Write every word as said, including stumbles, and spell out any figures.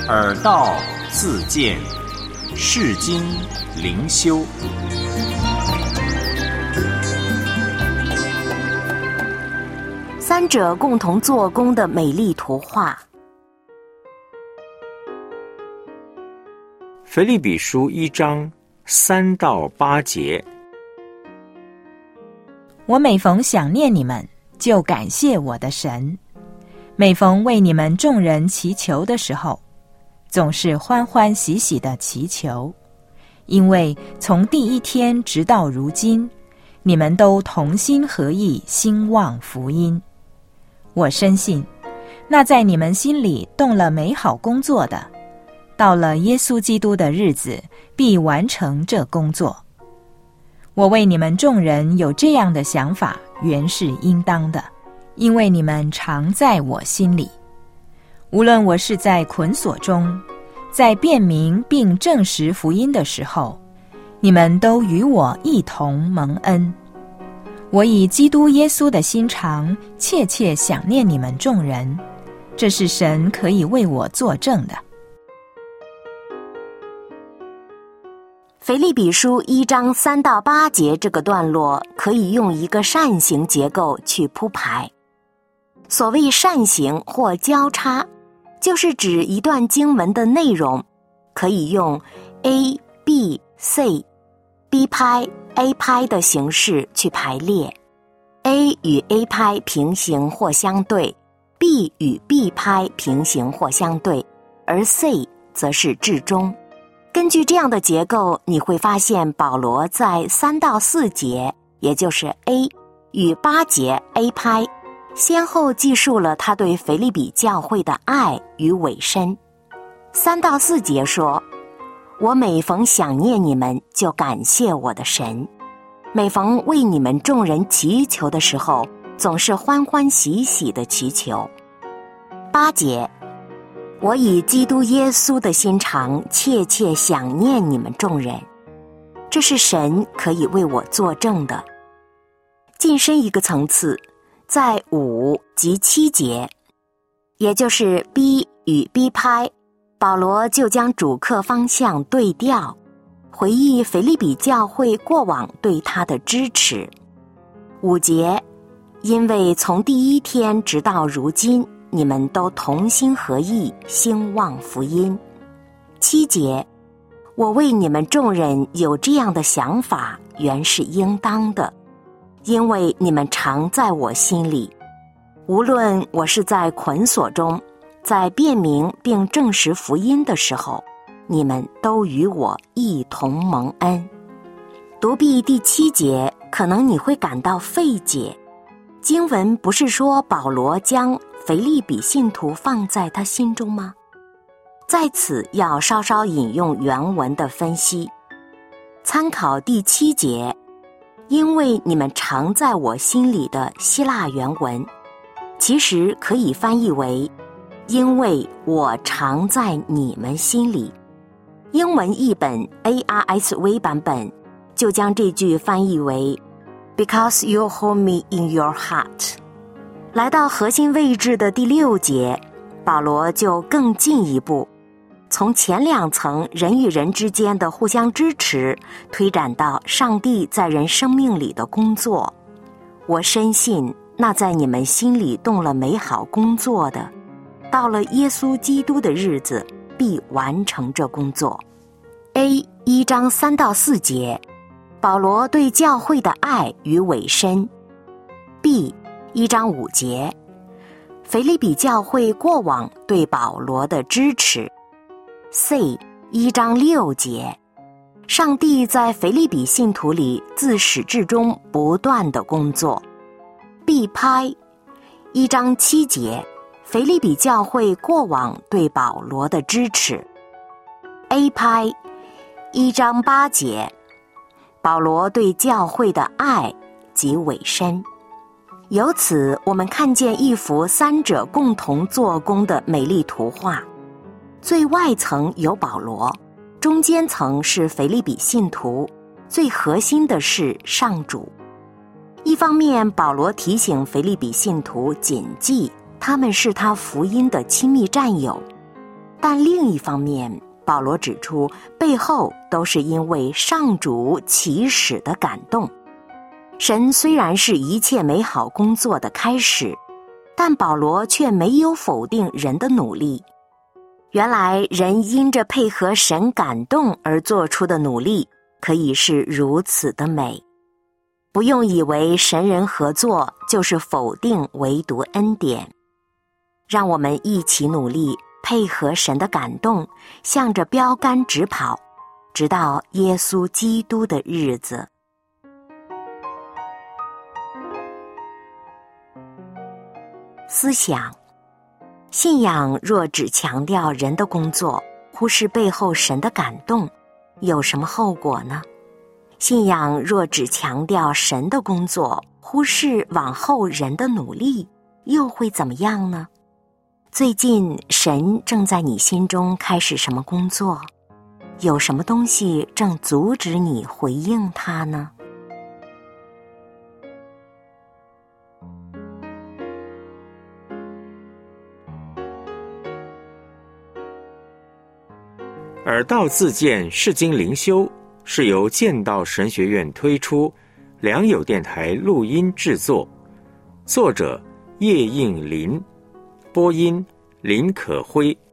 耳道自见，世经灵修。 三者共同做工的美丽图画。 腓立比书一章三到八节。 我每逢想念你们，就感谢我的神；每逢为你们众人祈求的时候，总是欢欢喜喜的祈求，因为从第一天直到如今，你们都同心合意兴旺福音。我深信，那在你们心里动了美好工作的，到了耶稣基督的日子，必完成这工作。我为你们众人有这样的想法，原是应当的，因为你们常在我心里。无论我是在捆锁中，在辨明并证实福音的时候，你们都与我一同蒙恩。我以基督耶稣的心肠，切切想念你们众人，这是神可以为我作证的。 腓立比书一章三到八节这个段落可以用一个扇形结构去铺排。所谓扇形或交叉，就是指一段经文的内容可以用 A、B、C、B 拍、A 拍的形式去排列。A 与 A 拍平行或相对， B 与 B 拍平行或相对，而 C 则是至中。根据这样的结构，你会发现保罗在三到四节，也就是 A 与八节 A 拍，先后记述了他对腓立比教会的爱与委身。三到四节说，我每逢想念你们，就感谢我的神；每逢为你们众人祈求的时候，总是欢欢喜喜的祈求。八节，我以基督耶稣的心肠，切切想念你们众人，这是神可以为我作证的。晋升一个层次，在五及七节，也就是 B 与 B 拍，保罗就将主客方向对调，回忆腓立比教会过往对他的支持。五节，因为从第一天直到如今，你们都同心合意兴旺福音。七节，我为你们众人有这样的想法，原是应当的，因为你们常在我心里。无论我是在捆锁中，在辨明并证实福音的时候，你们都与我一同蒙恩。读毕第七节，可能你会感到费解。经文不是说保罗将腓立比信徒放在他心中吗？在此要稍稍引用原文的分析。参考第七节，因为你们常在我心里的希腊原文，其实可以翻译为因为我常在你们心里。英文译本 A R S V 版本就将这句翻译为 Because you hold me in your heart。 来到核心位置的第六节，保罗就更进一步，从前两层人与人之间的互相支持，推展到上帝在人生命里的工作。我深信那在你们心里动了美好工作的，到了耶稣基督的日子，必完成这工作。 A 一章三到四节，保罗对教会的爱与委身。 B 一章五节，腓立比教会过往对保罗的支持。 C 一章六节，上帝在腓立比信徒里自始至终不断的工作。 B 拍一章七节，腓立比教会过往对保罗的支持。 A 拍一章八节，保罗对教会的爱及委身。由此我们看见一幅三者共同做工的美丽图画。最外层有保罗，中间层是腓立比信徒，最核心的是上主。一方面，保罗提醒腓立比信徒谨记他们是他福音的亲密战友； 但另一方面，保罗指出，背后都是因为上主起始的感动。神虽然是一切美好工作的开始，但保罗却没有否定人的努力。原来人因着配合神感动而做出的努力，可以是如此的美。不用以为神人合作就是否定唯独恩典。让我们一起努力，配合神的感动，向着标杆直跑，直到耶稣基督的日子。思想：信仰若只强调人的工作，忽视背后神的感动，有什么后果呢？信仰若只强调神的工作，忽视往后人的努力，又会怎么样呢？最近神正在你心中开始什么工作？有什么东西正阻止你回应他呢？ 耳道自荐释经灵修是由剑道神学院推出，良友电台录音制作，作者叶应麟，播音林可辉。